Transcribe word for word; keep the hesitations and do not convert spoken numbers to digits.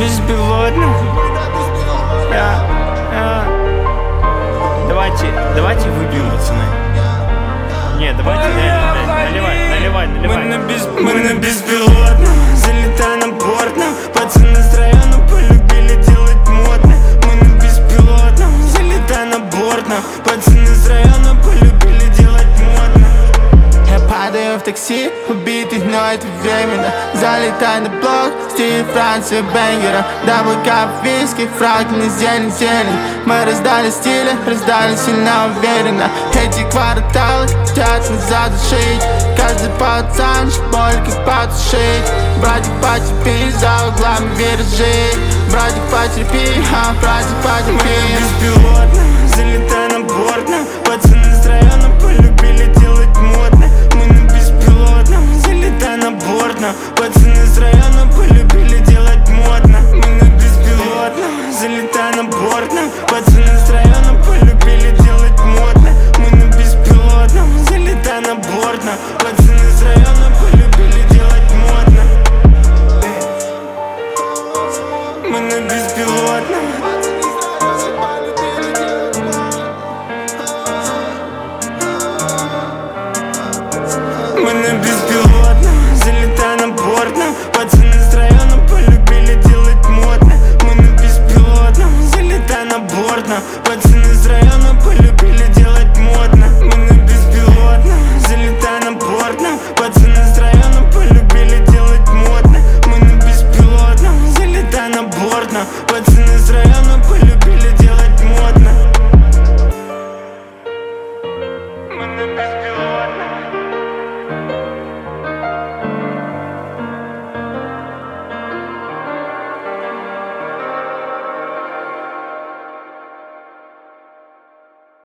беспилотном. Я, я. Давайте, давайте выпьем, пацаны. Нет, давайте, наливай, наливай, наливай, наливай. Мы на, без, мы на беспилотном, залетай на бортном. Пацаны с района полюбили делать модно. Мы на беспилотном, залетай на бортном. Пацаны с района полюбили делать модно. Я падаю в такси, убитый, но это временно. Залетай на блок, стиль Франции бэнгера. Даблкап, виски, фраг, не зелень, зелень. Мы раздали стили, раздали сильно уверенно. Эти кварталы хотят нас задушить. Каждый пацанчик боль как потушить. Братик, потерпи, за углами виражи. Братик, потерпи, а братик, потерпи. Беспилотно, залетай на бортном. Пацаны с района полюбили делать модно. Мы на беспилотном, залетай на бортном. Пацаны с района полюбили делать модно. Мы на беспилотном, залетай на бортном. Пацаны с района полюбили делать модно. Мы на беспилотном, залетай на бортном. Пацаны с района полюбили делать модно. Мы на беспилотном.